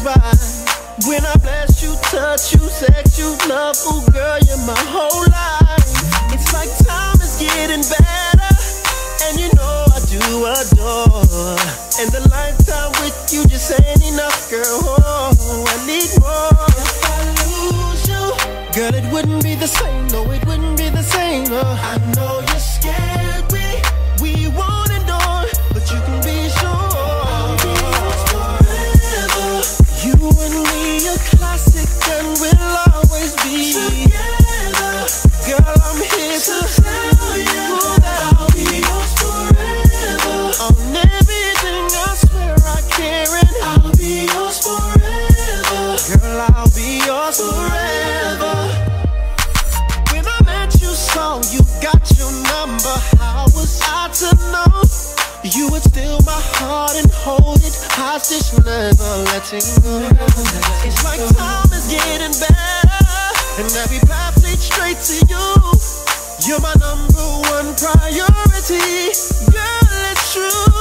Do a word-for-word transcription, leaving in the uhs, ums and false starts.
right. When I bless you, touch you, sex you, love, ooh girl, you're my whole life. It's like time is getting better, and you know I do adore. And the lifetime with you just ain't enough, girl. Oh, I need more. If I lose you, girl, it wouldn't be the same. No, it wouldn't be the same. Uh, I know you're scared, we we won't endure, but you can be sure. I'll be yours forever. You and me, a classic, and we'll always be together. Girl, I'm here to tell you that I'll be yours forever. On everything I swear I care, and I'll be yours forever. Girl, I'll be yours forever. When I met you, saw you, got your number. How was I to know you would steal my heart and hold it hostage, never letting go? It's like time is getting better, and every path leads straight to you. You're my number one priority, girl, it's true.